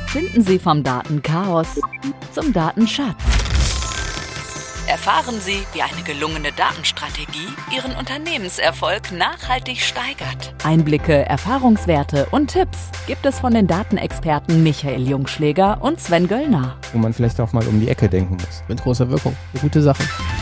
Finden Sie vom Datenchaos zum Datenschatz. Erfahren Sie, wie eine gelungene Datenstrategie Ihren Unternehmenserfolg nachhaltig steigert. Einblicke, Erfahrungswerte und Tipps gibt es von den Datenexperten Michael Jungschläger und Sven Göllner. Wo man vielleicht auch mal um die Ecke denken muss. Mit großer Wirkung. Eine gute Sache.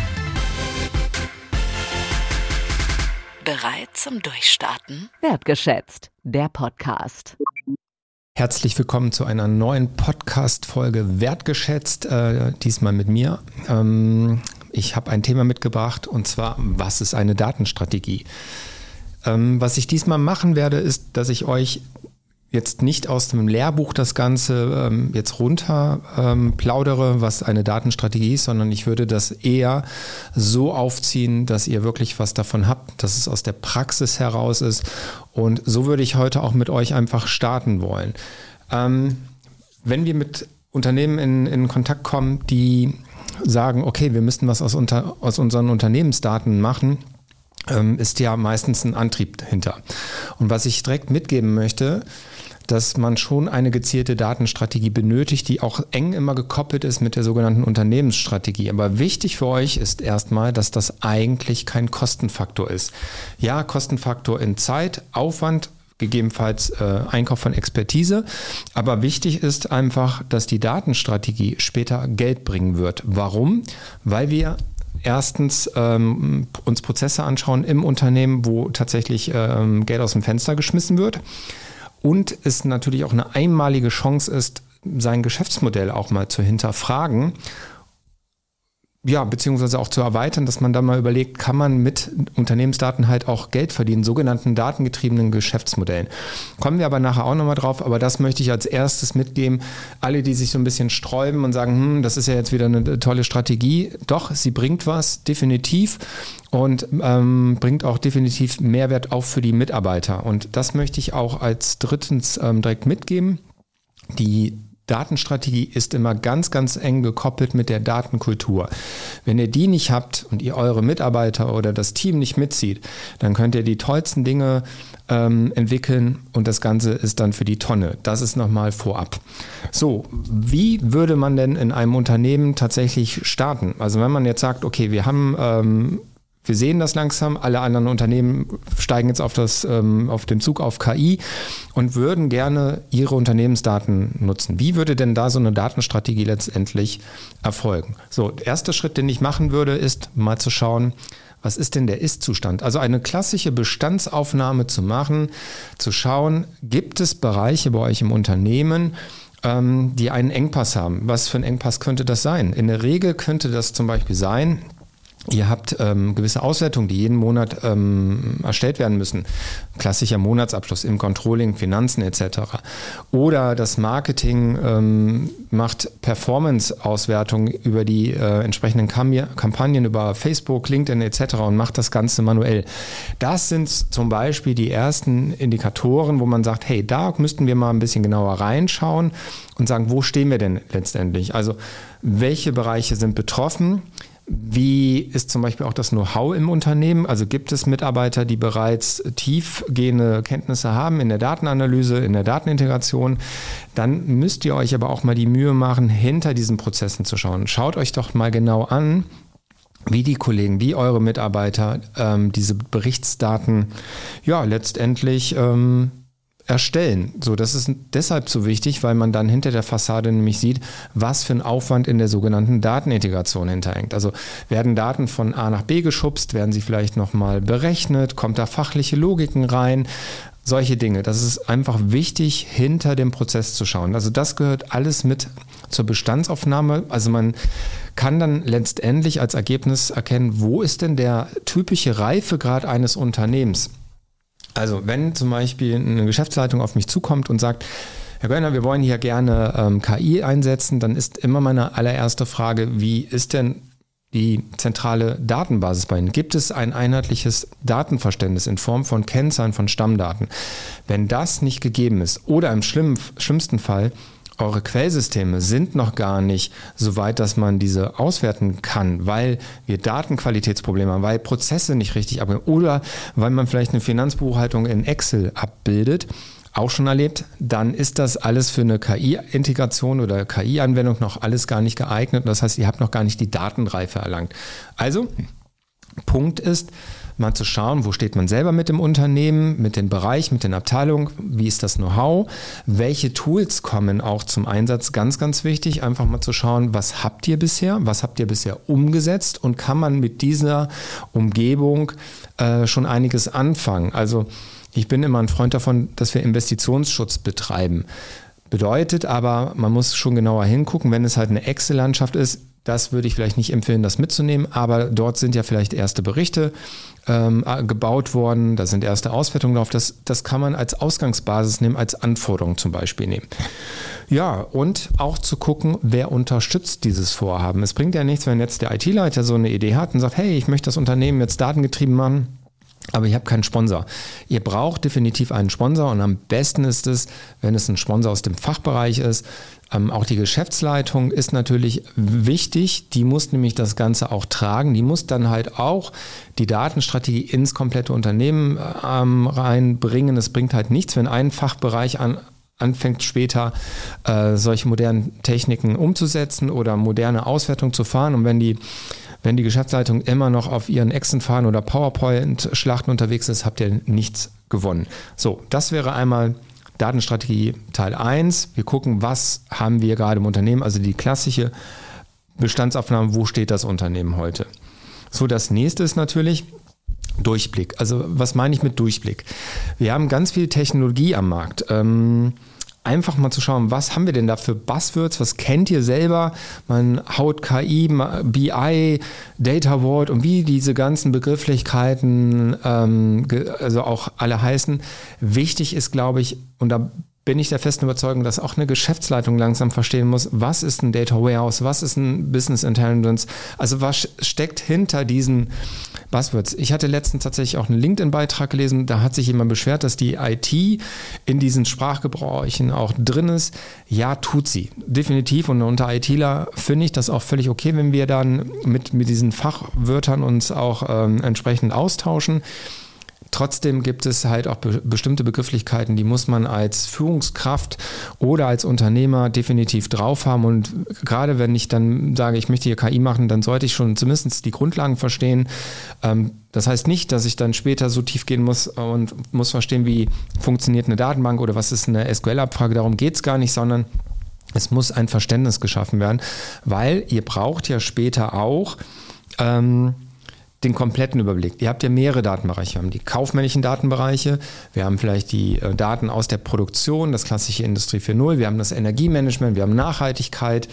Bereit zum Durchstarten? Wertgeschätzt, der Podcast. Herzlich willkommen zu einer neuen Podcast-Folge Wertgeschätzt, diesmal mit mir. Ich habe ein Thema mitgebracht und zwar, was ist eine Datenstrategie? Was ich diesmal machen werde, ist, dass ich euch jetzt nicht aus dem Lehrbuch das Ganze jetzt runter plaudere, was eine Datenstrategie ist, sondern ich würde das eher so aufziehen, dass ihr wirklich was davon habt, dass es aus der Praxis heraus ist. Und so würde ich heute auch mit euch einfach starten wollen. Wenn wir mit Unternehmen in Kontakt kommen, die sagen, okay, wir müssen was aus unseren Unternehmensdaten machen, ist ja meistens ein Antrieb dahinter. Und was ich direkt mitgeben möchte, dass man schon eine gezielte Datenstrategie benötigt, die auch eng immer gekoppelt ist mit der sogenannten Unternehmensstrategie. Aber wichtig für euch ist erstmal, dass das eigentlich kein Kostenfaktor ist. Ja, Kostenfaktor in Zeit, Aufwand, gegebenenfalls Einkauf von Expertise. Aber wichtig ist einfach, dass die Datenstrategie später Geld bringen wird. Warum? Weil wir erstens uns Prozesse anschauen im Unternehmen, wo tatsächlich Geld aus dem Fenster geschmissen wird. Und es natürlich auch eine einmalige Chance ist, sein Geschäftsmodell auch mal zu hinterfragen, ja, beziehungsweise auch zu erweitern, dass man dann mal überlegt, kann man mit Unternehmensdaten halt auch Geld verdienen, sogenannten datengetriebenen Geschäftsmodellen. Kommen wir aber nachher auch nochmal drauf, aber das möchte ich als erstes mitgeben. Alle, die sich so ein bisschen sträuben und sagen, das ist ja jetzt wieder eine tolle Strategie. Doch, sie bringt was, definitiv. Und bringt auch definitiv Mehrwert auch für die Mitarbeiter. Und das möchte ich auch als drittens direkt mitgeben. Die Datenstrategie ist immer ganz, ganz eng gekoppelt mit der Datenkultur. Wenn ihr die nicht habt und ihr eure Mitarbeiter oder das Team nicht mitzieht, dann könnt ihr die tollsten Dinge entwickeln und das Ganze ist dann für die Tonne. Das ist nochmal vorab. So, wie würde man denn in einem Unternehmen tatsächlich starten? Also wenn man jetzt sagt, okay, wir sehen das langsam, alle anderen Unternehmen steigen jetzt auf den Zug auf KI und würden gerne ihre Unternehmensdaten nutzen. Wie würde denn da so eine Datenstrategie letztendlich erfolgen? So, der erste Schritt, den ich machen würde, ist mal zu schauen, was ist denn der Ist-Zustand? Also eine klassische Bestandsaufnahme zu machen, zu schauen, gibt es Bereiche bei euch im Unternehmen, die einen Engpass haben? Was für ein Engpass könnte das sein? In der Regel könnte das zum Beispiel sein, ihr habt gewisse Auswertungen, die jeden Monat erstellt werden müssen. Klassischer Monatsabschluss im Controlling, Finanzen etc. Oder das Marketing macht Performance-Auswertungen über die entsprechenden Kampagnen über Facebook, LinkedIn etc. und macht das Ganze manuell. Das sind zum Beispiel die ersten Indikatoren, wo man sagt, hey, da müssten wir mal ein bisschen genauer reinschauen und sagen, wo stehen wir denn letztendlich? Also welche Bereiche sind betroffen? Wie ist zum Beispiel auch das Know-how im Unternehmen? Also gibt es Mitarbeiter, die bereits tiefgehende Kenntnisse haben in der Datenanalyse, in der Datenintegration? Dann müsst ihr euch aber auch mal die Mühe machen, hinter diesen Prozessen zu schauen. Schaut euch doch mal genau an, wie die Kollegen, wie eure Mitarbeiter diese Berichtsdaten ja letztendlich erstellen. So, das ist deshalb so wichtig, weil man dann hinter der Fassade nämlich sieht, was für ein Aufwand in der sogenannten Datenintegration hinterhängt. Also werden Daten von A nach B geschubst, werden sie vielleicht nochmal berechnet, kommt da fachliche Logiken rein, solche Dinge. Das ist einfach wichtig, hinter dem Prozess zu schauen. Also das gehört alles mit zur Bestandsaufnahme. Also man kann dann letztendlich als Ergebnis erkennen, wo ist denn der typische Reifegrad eines Unternehmens? Also wenn zum Beispiel eine Geschäftsleitung auf mich zukommt und sagt, Herr Göllner, wir wollen hier gerne KI einsetzen, dann ist immer meine allererste Frage, wie ist denn die zentrale Datenbasis bei Ihnen? Gibt es ein einheitliches Datenverständnis in Form von Kennzahlen, von Stammdaten? Wenn das nicht gegeben ist oder im schlimmsten Fall eure Quellsysteme sind noch gar nicht so weit, dass man diese auswerten kann, weil wir Datenqualitätsprobleme haben, weil Prozesse nicht richtig abgehen oder weil man vielleicht eine Finanzbuchhaltung in Excel abbildet, auch schon erlebt, dann ist das alles für eine KI-Integration oder KI-Anwendung noch alles gar nicht geeignet. Das heißt, ihr habt noch gar nicht die Datenreife erlangt. Also, Punkt ist, mal zu schauen, wo steht man selber mit dem Unternehmen, mit dem Bereich, mit den Abteilungen, wie ist das Know-how, welche Tools kommen auch zum Einsatz, ganz, ganz wichtig, einfach mal zu schauen, was habt ihr bisher umgesetzt und kann man mit dieser Umgebung schon einiges anfangen. Also ich bin immer ein Freund davon, dass wir Investitionsschutz betreiben. Bedeutet aber, man muss schon genauer hingucken, wenn es halt eine Excel-Landschaft ist, das würde ich vielleicht nicht empfehlen, das mitzunehmen, aber dort sind ja vielleicht erste Berichte gebaut worden, da sind erste Auswertungen drauf, das kann man als Ausgangsbasis nehmen, als Anforderung zum Beispiel nehmen. Ja, und auch zu gucken, wer unterstützt dieses Vorhaben. Es bringt ja nichts, wenn jetzt der IT-Leiter so eine Idee hat und sagt, hey, ich möchte das Unternehmen jetzt datengetrieben machen, aber ich habe keinen Sponsor. Ihr braucht definitiv einen Sponsor und am besten ist es, wenn es ein Sponsor aus dem Fachbereich ist. Auch die Geschäftsleitung ist natürlich wichtig, die muss nämlich das Ganze auch tragen, die muss dann halt auch die Datenstrategie ins komplette Unternehmen reinbringen. Es bringt halt nichts, wenn ein Fachbereich anfängt später solche modernen Techniken umzusetzen oder moderne Auswertung zu fahren und wenn die Geschäftsleitung immer noch auf ihren Excel fahren oder PowerPoint-Schlachten unterwegs ist, habt ihr nichts gewonnen. So, das wäre einmal Datenstrategie Teil 1. Wir gucken, was haben wir gerade im Unternehmen, also die klassische Bestandsaufnahme, wo steht das Unternehmen heute. So, das nächste ist natürlich Durchblick. Also was meine ich mit Durchblick? Wir haben ganz viel Technologie am Markt. Einfach mal zu schauen, was haben wir denn da für Buzzwords, was kennt ihr selber? Man haut KI, BI, Data Vault und wie diese ganzen Begrifflichkeiten also auch alle heißen. Wichtig ist, glaube ich, und da bin ich der festen Überzeugung, dass auch eine Geschäftsleitung langsam verstehen muss, was ist ein Data Warehouse, was ist ein Business Intelligence, also was steckt hinter diesen Buzzwords. Ich hatte letztens tatsächlich auch einen LinkedIn-Beitrag gelesen, da hat sich jemand beschwert, dass die IT in diesen Sprachgebräuchen auch drin ist. Ja, tut sie, definitiv, und unter ITler finde ich das auch völlig okay, wenn wir dann mit diesen Fachwörtern uns auch entsprechend austauschen. Trotzdem gibt es halt auch bestimmte Begrifflichkeiten, die muss man als Führungskraft oder als Unternehmer definitiv drauf haben. Und gerade wenn ich dann sage, ich möchte hier KI machen, dann sollte ich schon zumindest die Grundlagen verstehen. Das heißt nicht, dass ich dann später so tief gehen muss und muss verstehen, wie funktioniert eine Datenbank oder was ist eine SQL-Abfrage. Darum geht es gar nicht, sondern es muss ein Verständnis geschaffen werden, weil ihr braucht ja später auch den kompletten Überblick. Ihr habt ja mehrere Datenbereiche. Wir haben die kaufmännischen Datenbereiche, wir haben vielleicht die Daten aus der Produktion, das klassische Industrie 4.0, wir haben das Energiemanagement, wir haben Nachhaltigkeit,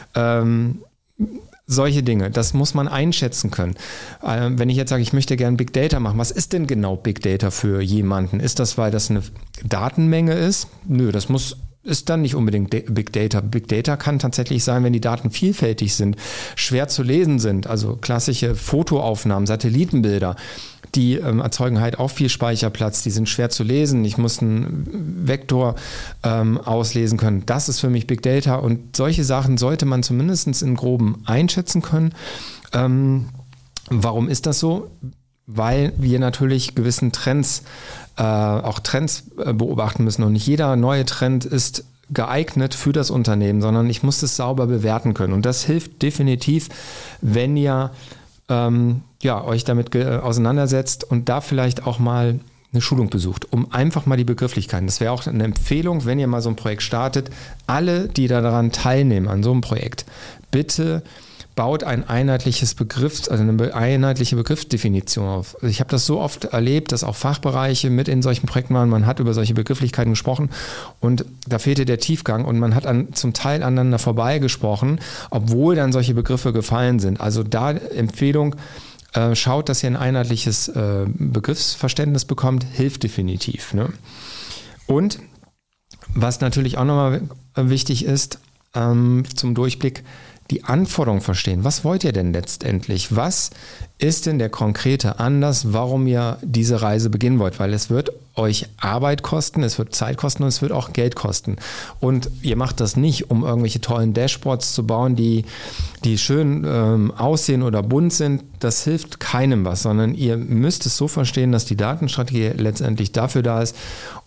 solche Dinge. Das muss man einschätzen können. Wenn ich jetzt sage, ich möchte gerne Big Data machen, was ist denn genau Big Data für jemanden? Ist das, weil das eine Datenmenge ist? Nö, das ist dann nicht unbedingt Big Data. Big Data kann tatsächlich sein, wenn die Daten vielfältig sind, schwer zu lesen sind, also klassische Fotoaufnahmen, Satellitenbilder, die erzeugen halt auch viel Speicherplatz, die sind schwer zu lesen. Ich muss einen Vektor auslesen können. Das ist für mich Big Data und solche Sachen sollte man zumindest in Groben einschätzen können. Warum ist das so? Weil wir natürlich gewissen Trends beobachten müssen und nicht jeder neue Trend ist geeignet für das Unternehmen, sondern ich muss das sauber bewerten können und das hilft definitiv, wenn ihr euch damit auseinandersetzt und da vielleicht auch mal eine Schulung besucht, um einfach mal die Begrifflichkeiten. Das wäre auch eine Empfehlung, wenn ihr mal so ein Projekt startet, alle, die daran teilnehmen, an so einem Projekt, bitte baut ein einheitliche Begriffsdefinition auf. Also ich habe das so oft erlebt, dass auch Fachbereiche mit in solchen Projekten waren. Man hat über solche Begrifflichkeiten gesprochen und da fehlte der Tiefgang und man hat zum Teil aneinander vorbeigesprochen, obwohl dann solche Begriffe gefallen sind. Also da Empfehlung, schaut, dass ihr ein einheitliches Begriffsverständnis bekommt, hilft definitiv. Ne? Und was natürlich auch nochmal wichtig ist, zum Durchblick, die Anforderungen verstehen. Was wollt ihr denn letztendlich? Was ist denn der konkrete Anlass, warum ihr diese Reise beginnen wollt? Weil es wird euch Arbeit kosten, es wird Zeit kosten und es wird auch Geld kosten. Und ihr macht das nicht, um irgendwelche tollen Dashboards zu bauen, die schön aussehen oder bunt sind. Das hilft keinem was, sondern ihr müsst es so verstehen, dass die Datenstrategie letztendlich dafür da ist,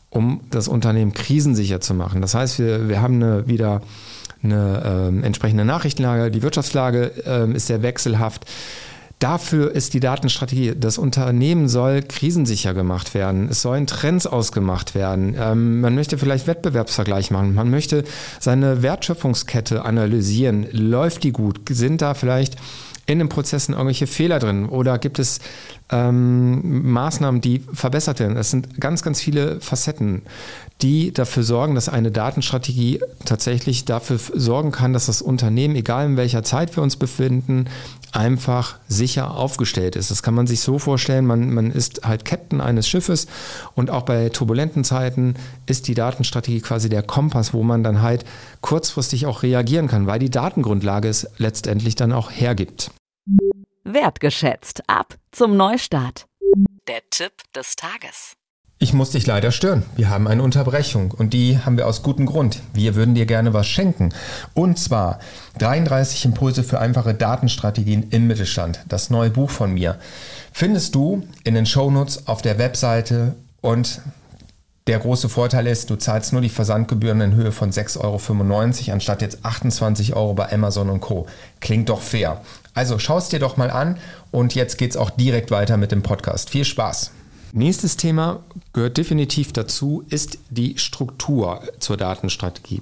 um das Unternehmen krisensicher zu machen. Das heißt, wir haben wieder eine entsprechende Nachrichtenlage, die Wirtschaftslage ist sehr wechselhaft. Dafür ist die Datenstrategie. Das Unternehmen soll krisensicher gemacht werden. Es sollen Trends ausgemacht werden. Man möchte vielleicht Wettbewerbsvergleich machen. Man möchte seine Wertschöpfungskette analysieren. Läuft die gut? Sind da vielleicht in den Prozessen irgendwelche Fehler drin? Oder gibt es Maßnahmen, die verbessert werden? Es sind ganz, ganz viele Facetten, die dafür sorgen, dass eine Datenstrategie tatsächlich dafür sorgen kann, dass das Unternehmen, egal in welcher Zeit wir uns befinden, einfach sicher aufgestellt ist. Das kann man sich so vorstellen, man ist halt Captain eines Schiffes und auch bei turbulenten Zeiten ist die Datenstrategie quasi der Kompass, wo man dann halt kurzfristig auch reagieren kann, weil die Datengrundlage es letztendlich dann auch hergibt. Wertgeschätzt. Ab zum Neustart. Der Tipp des Tages. Ich muss dich leider stören. Wir haben eine Unterbrechung und die haben wir aus gutem Grund. Wir würden dir gerne was schenken. Und zwar 33 Impulse für einfache Datenstrategien im Mittelstand. Das neue Buch von mir findest du in den Shownotes auf der Webseite und der große Vorteil ist, du zahlst nur die Versandgebühren in Höhe von 6,95 € anstatt jetzt 28 € bei Amazon und Co. Klingt doch fair. Also schau es dir doch mal an und jetzt geht's auch direkt weiter mit dem Podcast. Viel Spaß! Nächstes Thema gehört definitiv dazu, ist die Struktur zur Datenstrategie.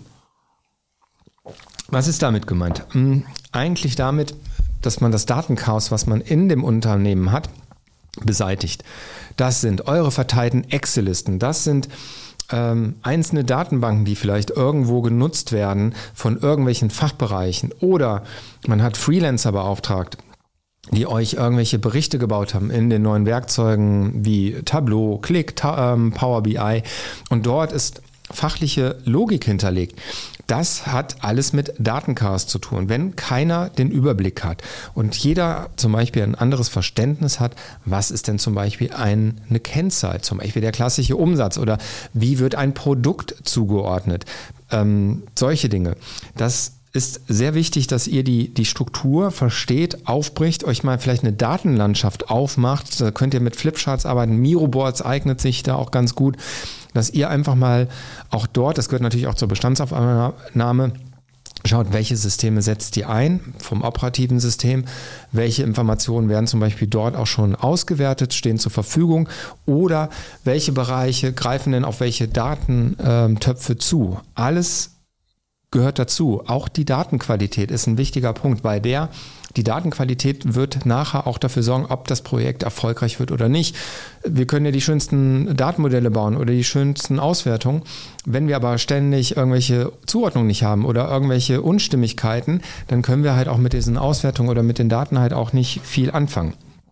Was ist damit gemeint? Eigentlich damit, dass man das Datenchaos, was man in dem Unternehmen hat, beseitigt. Das sind eure verteilten Excel-Listen, das sind einzelne Datenbanken, die vielleicht irgendwo genutzt werden von irgendwelchen Fachbereichen oder man hat Freelancer beauftragt, die euch irgendwelche Berichte gebaut haben in den neuen Werkzeugen wie Tableau, Qlik, Power BI und dort ist fachliche Logik hinterlegt. Das hat alles mit Datenchaos zu tun, wenn keiner den Überblick hat und jeder zum Beispiel ein anderes Verständnis hat, was ist denn zum Beispiel eine Kennzahl, zum Beispiel der klassische Umsatz oder wie wird ein Produkt zugeordnet, solche Dinge. Das ist sehr wichtig, dass ihr die Struktur versteht, aufbricht, euch mal vielleicht eine Datenlandschaft aufmacht. Da könnt ihr mit Flipcharts arbeiten. Miroboards eignet sich da auch ganz gut, dass ihr einfach mal auch dort, das gehört natürlich auch zur Bestandsaufnahme, schaut, welche Systeme setzt ihr ein vom operativen System, welche Informationen werden zum Beispiel dort auch schon ausgewertet, stehen zur Verfügung oder welche Bereiche greifen denn auf welche Datentöpfe zu. Alles gehört dazu. Auch die Datenqualität ist ein wichtiger Punkt, weil die Datenqualität wird nachher auch dafür sorgen, ob das Projekt erfolgreich wird oder nicht. Wir können ja die schönsten Datenmodelle bauen oder die schönsten Auswertungen. Wenn wir aber ständig irgendwelche Zuordnungen nicht haben oder irgendwelche Unstimmigkeiten, dann können wir halt auch mit diesen Auswertungen oder mit den Daten halt auch nicht viel anfangen.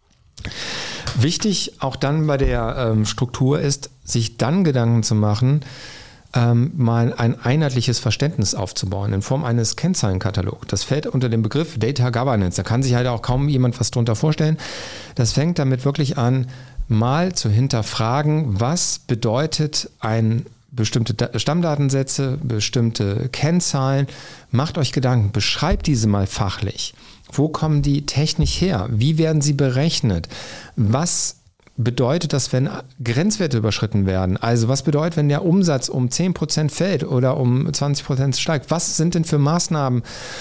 Wichtig auch dann bei der Struktur ist, sich dann Gedanken zu machen, mal ein einheitliches Verständnis aufzubauen in Form eines Kennzahlenkatalogs. Das fällt unter den Begriff Data Governance. Da kann sich halt auch kaum jemand was drunter vorstellen. Das fängt damit wirklich an, mal zu hinterfragen, was bedeutet bestimmte Stammdatensätze, bestimmte Kennzahlen. Macht euch Gedanken, beschreibt diese mal fachlich. Wo kommen die technisch her? Wie werden sie berechnet? Was bedeutet das, wenn Grenzwerte überschritten werden? Also was bedeutet, wenn der Umsatz um 10% fällt oder um 20% steigt? Was sind denn für Maßnahmen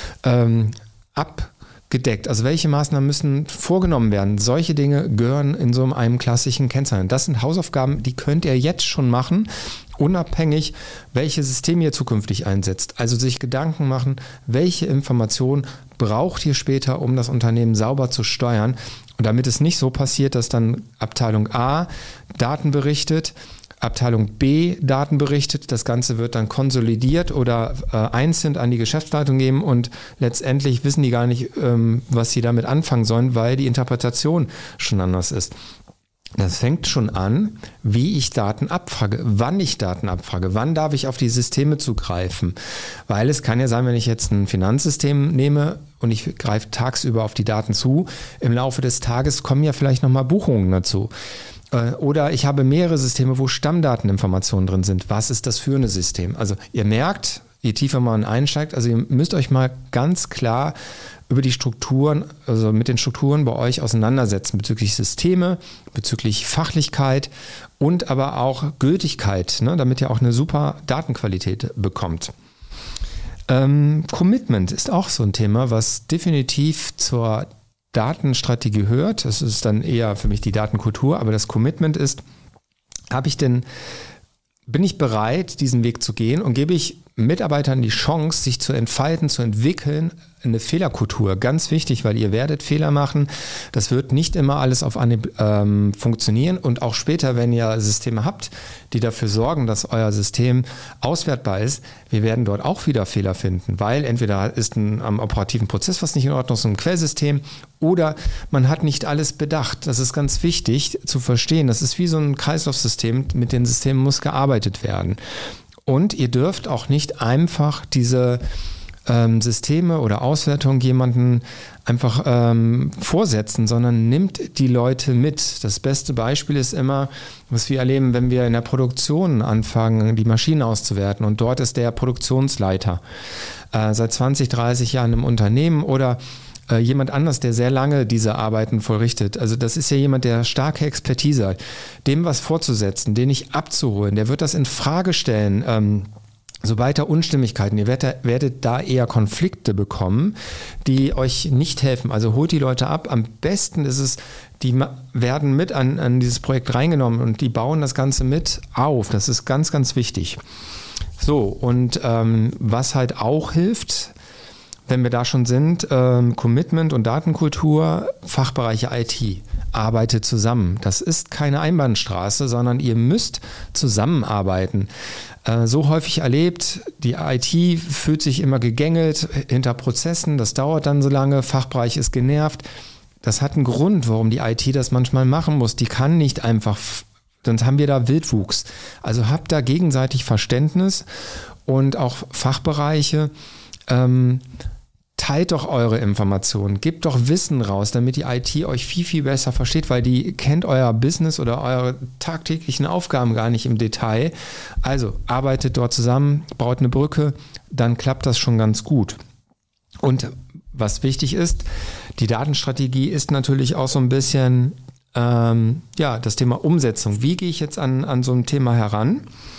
abgedeckt? Also welche Maßnahmen müssen vorgenommen werden? Solche Dinge gehören in so einem klassischen Kennzahlen. Das sind Hausaufgaben, die könnt ihr jetzt schon machen, unabhängig, welche Systeme ihr zukünftig einsetzt. Also sich Gedanken machen, welche Informationen braucht ihr später, um das Unternehmen sauber zu steuern. Und damit es nicht so passiert, dass dann Abteilung A Daten berichtet, Abteilung B Daten berichtet, das Ganze wird dann konsolidiert oder einzeln an die Geschäftsleitung geben und letztendlich wissen die gar nicht, was sie damit anfangen sollen, weil die Interpretation schon anders ist. Das fängt schon an, wie ich Daten abfrage, wann ich Daten abfrage, wann darf ich auf die Systeme zugreifen. Weil es kann ja sein, wenn ich jetzt ein Finanzsystem nehme und ich greife tagsüber auf die Daten zu, im Laufe des Tages kommen ja vielleicht nochmal Buchungen dazu. Oder ich habe mehrere Systeme, wo Stammdateninformationen drin sind. Was ist das für ein System? Also ihr merkt, je tiefer man einsteigt. Also ihr müsst euch mal ganz klar über die Strukturen, also mit den Strukturen bei euch auseinandersetzen, bezüglich Systeme, bezüglich Fachlichkeit und aber auch Gültigkeit, ne, damit ihr auch eine super Datenqualität bekommt. Commitment ist auch so ein Thema, was definitiv zur Datenstrategie gehört. Das ist dann eher für mich die Datenkultur, aber das Commitment ist, bin ich bereit, diesen Weg zu gehen und gebe ich Mitarbeitern die Chance, sich zu entfalten, zu entwickeln, eine Fehlerkultur. Ganz wichtig, weil ihr werdet Fehler machen. Das wird nicht immer alles auf Anhieb funktionieren und auch später, wenn ihr Systeme habt, die dafür sorgen, dass euer System auswertbar ist, wir werden dort auch wieder Fehler finden, weil entweder ist am operativen Prozess was nicht in Ordnung, so ein Quellsystem, oder man hat nicht alles bedacht. Das ist ganz wichtig zu verstehen. Das ist wie so ein Kreislaufsystem. Mit den Systemen muss gearbeitet werden. Und ihr dürft auch nicht einfach diese Systeme oder Auswertung jemanden einfach vorsetzen, sondern nimmt die Leute mit. Das beste Beispiel ist immer, was wir erleben, wenn wir in der Produktion anfangen, die Maschinen auszuwerten und dort ist der Produktionsleiter seit 20, 30 Jahren im Unternehmen oder jemand anders, der sehr lange diese Arbeiten vollrichtet. Also das ist ja jemand, der starke Expertise hat. Dem was vorzusetzen, den nicht abzuholen, der wird das in Frage stellen, sobald da Unstimmigkeiten, ihr werdet da eher Konflikte bekommen, die euch nicht helfen. Also holt die Leute ab. Am besten ist es, die werden mit an dieses Projekt reingenommen und die bauen das Ganze mit auf. Das ist ganz, ganz wichtig. So, und was halt auch hilft, wenn wir da schon sind, Commitment und Datenkultur, Fachbereiche IT, arbeitet zusammen. Das ist keine Einbahnstraße, sondern ihr müsst zusammenarbeiten. So häufig erlebt, die IT fühlt sich immer gegängelt hinter Prozessen, das dauert dann so lange, Fachbereich ist genervt. Das hat einen Grund, warum die IT das manchmal machen muss. Die kann nicht einfach, sonst haben wir da Wildwuchs. Also habt da gegenseitig Verständnis und auch Fachbereiche, teilt doch eure Informationen, gebt doch Wissen raus, damit die IT euch viel, viel besser versteht, weil die kennt euer Business oder eure tagtäglichen Aufgaben gar nicht im Detail. Also arbeitet dort zusammen, baut eine Brücke, dann klappt das schon ganz gut. Und was wichtig ist, die Datenstrategie ist natürlich auch so ein bisschen das Thema Umsetzung. Wie gehe ich jetzt an so ein Thema heran?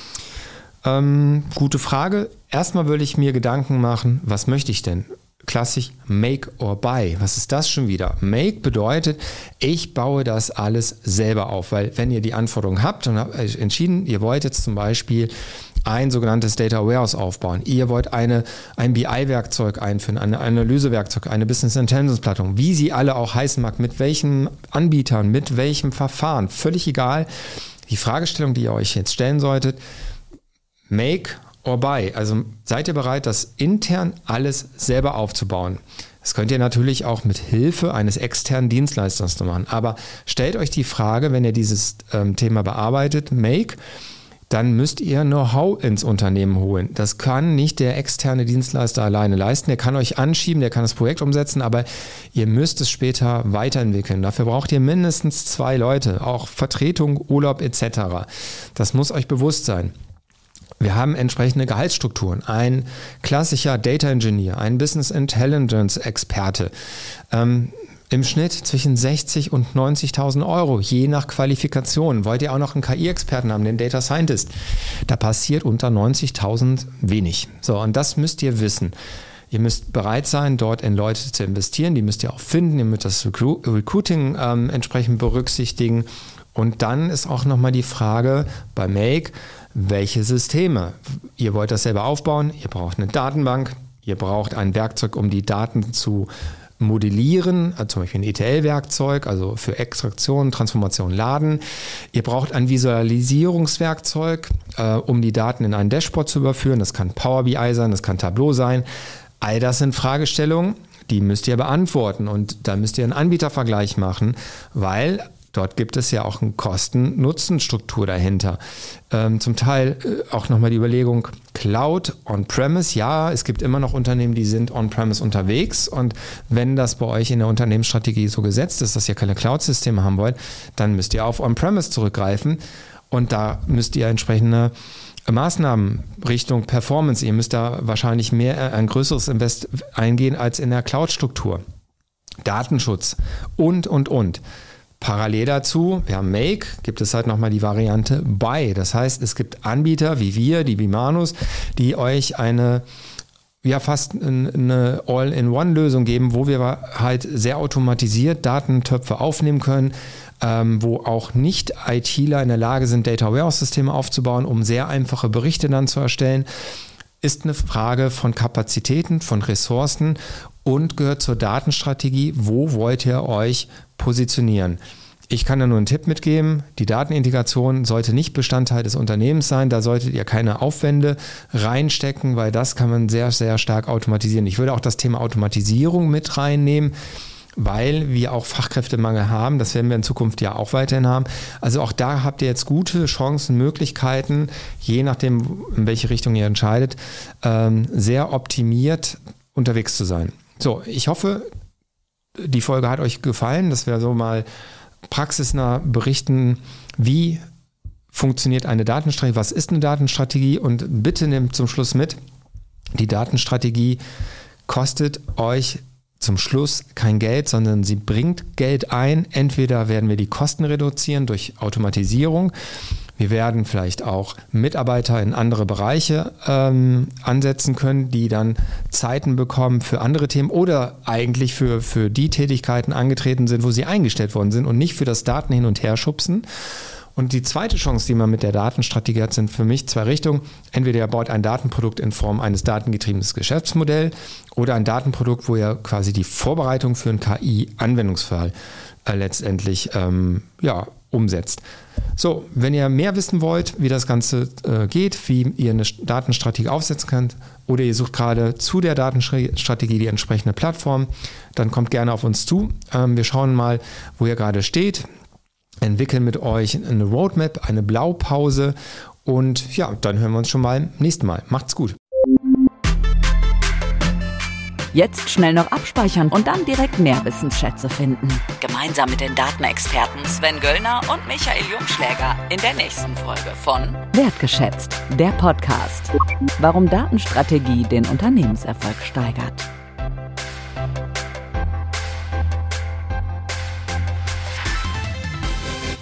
Gute Frage. Erstmal würde ich mir Gedanken machen, was möchte ich denn? Klassisch Make or Buy. Was ist das schon wieder? Make bedeutet, ich baue das alles selber auf, weil wenn ihr die Anforderungen habt und habt entschieden, ihr wollt jetzt zum Beispiel ein sogenanntes Data Warehouse aufbauen, ihr wollt ein BI-Werkzeug einführen, ein Analysewerkzeug, eine Business Intelligence-Plattform, wie sie alle auch heißen mag, mit welchen Anbietern, mit welchem Verfahren, völlig egal. Die Fragestellung, die ihr euch jetzt stellen solltet, Make or Buy. Also seid ihr bereit, das intern alles selber aufzubauen? Das könnt ihr natürlich auch mit Hilfe eines externen Dienstleisters machen. Aber stellt euch die Frage, wenn ihr dieses Thema bearbeitet, Make, dann müsst ihr Know-how ins Unternehmen holen. Das kann nicht der externe Dienstleister alleine leisten. Der kann euch anschieben, der kann das Projekt umsetzen, aber ihr müsst es später weiterentwickeln. Dafür braucht ihr mindestens 2 Leute, auch Vertretung, Urlaub etc. Das muss euch bewusst sein. Wir haben entsprechende Gehaltsstrukturen. Ein klassischer Data Engineer, ein Business Intelligence Experte, im Schnitt zwischen 60 und 90.000 Euro, je nach Qualifikation. Wollt ihr auch noch einen KI-Experten haben, den Data Scientist? Da passiert unter 90.000 wenig. So, und das müsst ihr wissen. Ihr müsst bereit sein, dort in Leute zu investieren. Die müsst ihr auch finden. Ihr müsst das Recruiting entsprechend berücksichtigen. Und dann ist auch nochmal die Frage bei Make, welche Systeme? Ihr wollt das selber aufbauen, ihr braucht eine Datenbank, ihr braucht ein Werkzeug, um die Daten zu modellieren, also zum Beispiel ein ETL-Werkzeug, also für Extraktion, Transformation, Laden. Ihr braucht ein Visualisierungswerkzeug, um die Daten in ein Dashboard zu überführen. Das kann Power BI sein, das kann Tableau sein. All das sind Fragestellungen, die müsst ihr beantworten und da müsst ihr einen Anbietervergleich machen, weil dort gibt es ja auch eine Kosten-Nutzen-Struktur dahinter. Zum Teil auch nochmal die Überlegung, Cloud, On-Premise, ja, es gibt immer noch Unternehmen, die sind On-Premise unterwegs und wenn das bei euch in der Unternehmensstrategie so gesetzt ist, dass ihr keine Cloud-Systeme haben wollt, dann müsst ihr auf On-Premise zurückgreifen und da müsst ihr entsprechende Maßnahmen Richtung Performance, ihr müsst da wahrscheinlich ein größeres Invest eingehen als in der Cloud-Struktur. Datenschutz und. Parallel dazu, wir haben Make, gibt es halt nochmal die Variante Buy. Das heißt, es gibt Anbieter wie wir, die Vimanus, die euch fast eine All-in-One-Lösung geben, wo wir halt sehr automatisiert Datentöpfe aufnehmen können, wo auch Nicht-ITler in der Lage sind, Data-Warehouse-Systeme aufzubauen, um sehr einfache Berichte dann zu erstellen. Ist eine Frage von Kapazitäten, von Ressourcen und gehört zur Datenstrategie. Wo wollt ihr euch positionieren? Ich kann da nur einen Tipp mitgeben. Die Datenintegration sollte nicht Bestandteil des Unternehmens sein. Da solltet ihr keine Aufwände reinstecken, weil das kann man sehr, sehr stark automatisieren. Ich würde auch das Thema Automatisierung mit reinnehmen, weil wir auch Fachkräftemangel haben. Das werden wir in Zukunft ja auch weiterhin haben. Also auch da habt ihr jetzt gute Chancen, Möglichkeiten, je nachdem, in welche Richtung ihr entscheidet, sehr optimiert unterwegs zu sein. So, ich hoffe, die Folge hat euch gefallen, dass wir so mal praxisnah berichten, wie funktioniert eine Datenstrategie, was ist eine Datenstrategie, und bitte nehmt zum Schluss mit, die Datenstrategie kostet euch zum Schluss kein Geld, sondern sie bringt Geld ein. Entweder werden wir die Kosten reduzieren durch Automatisierung, wir werden vielleicht auch Mitarbeiter in andere Bereiche ansetzen können, die dann Zeiten bekommen für andere Themen oder eigentlich für die Tätigkeiten angetreten sind, wo sie eingestellt worden sind und nicht für das Daten hin und her schubsen. Und die zweite Chance, die man mit der Datenstrategie hat, sind für mich zwei Richtungen. Entweder ihr baut ein Datenprodukt in Form eines datengetriebenes Geschäftsmodells oder ein Datenprodukt, wo ihr quasi die Vorbereitung für einen KI-Anwendungsfall letztendlich umsetzt. So, wenn ihr mehr wissen wollt, wie das Ganze geht, wie ihr eine Datenstrategie aufsetzen könnt, oder ihr sucht gerade zu der Datenstrategie die entsprechende Plattform, dann kommt gerne auf uns zu. Wir schauen mal, wo ihr gerade steht, entwickeln mit euch eine Roadmap, eine Blaupause, und ja, dann hören wir uns schon mal beim nächsten Mal. Macht's gut. Jetzt schnell noch abspeichern und dann direkt mehr Wissensschätze finden. Gemeinsam mit den Datenexperten Sven Göllner und Michael Jungschläger in der nächsten Folge von Wertgeschätzt, der Podcast. Warum Datenstrategie den Unternehmenserfolg steigert.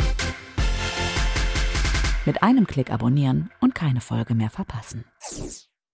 Mit einem Klick abonnieren und keine Folge mehr verpassen.